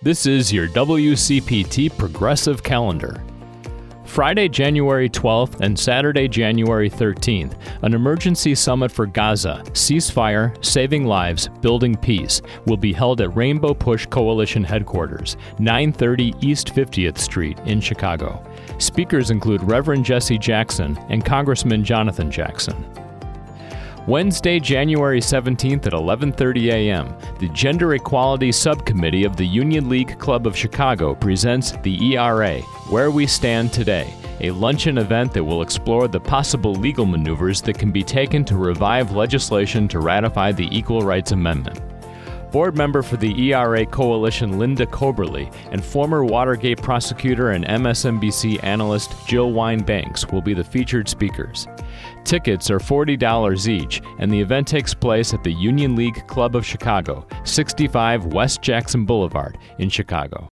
This is your WCPT Progressive Calendar. Friday, January 12th and Saturday, January 13th, an emergency summit for Gaza, Ceasefire, Saving Lives, Building Peace, will be held at Rainbow Push Coalition Headquarters, 930 East 50th Street in Chicago. Speakers include Reverend Jesse Jackson and Congressman Jonathan Jackson. Wednesday, January 17th at 11:30 a.m., the Gender Equality Subcommittee of the Union League Club of Chicago presents the ERA, Where We Stand Today, a luncheon event that will explore the possible legal maneuvers that can be taken to revive legislation to ratify the Equal Rights Amendment. Board member for the ERA Coalition Linda Koberly and former Watergate prosecutor and MSNBC analyst Jill Wine-Banks will be the featured speakers. Tickets are $40 each, and the event takes place at the Union League Club of Chicago, 65 West Jackson Boulevard in Chicago.